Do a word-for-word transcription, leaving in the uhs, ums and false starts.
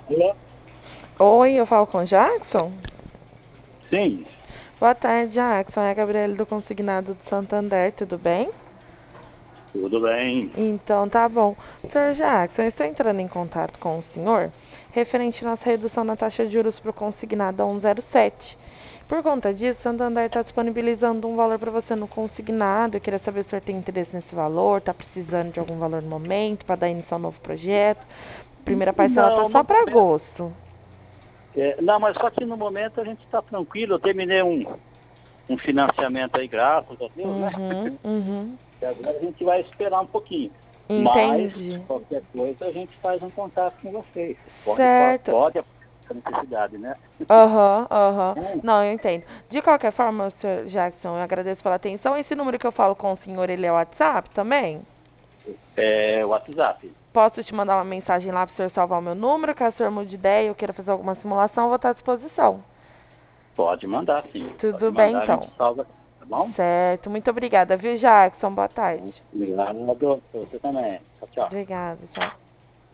Alô? Oi, eu falo com o Jackson? Sim, Boa tarde, Jackson. É a Gabriela do Consignado do Santander, tudo bem? tudo bem. Então, tá bom. senhor Jackson, eu estou entrando em contato com o senhor referente à nossa redução na taxa de juros para o consignado a um vírgula zero sete. Por conta disso, o Santander está disponibilizando um valor para você no consignado. Eu queria saber se o senhor tem interesse nesse valor, está precisando de algum valor no momento para dar início ao novo projeto. Primeira parcela tá Não, só no para momento. agosto. É, não, mas só que no momento a gente está tranquilo. Eu terminei um, um financiamento aí, graças a Deus, né? Uhum, uhum. E agora a gente vai esperar um pouquinho. Mas, Entendi. qualquer coisa, a gente faz um contato com vocês. Pode, pode, Certo. pode a necessidade, né? Aham, aham. Hum, Não, eu entendo. De qualquer forma, senhor Jackson, eu agradeço pela atenção. Esse número que eu falo com o senhor, ele é o WhatsApp também? É, WhatsApp. Posso te mandar uma mensagem lá para o senhor salvar o meu número? Caso o senhor mude de ideia ou queira fazer alguma simulação, eu vou estar à disposição. Pode mandar, sim. Tudo Pode bem, mandar, a gente então. salva, tá bom? Certo. Muito obrigada, viu, Jackson? Boa tarde. Obrigado. Você também. Tchau, tchau. Obrigada, tchau.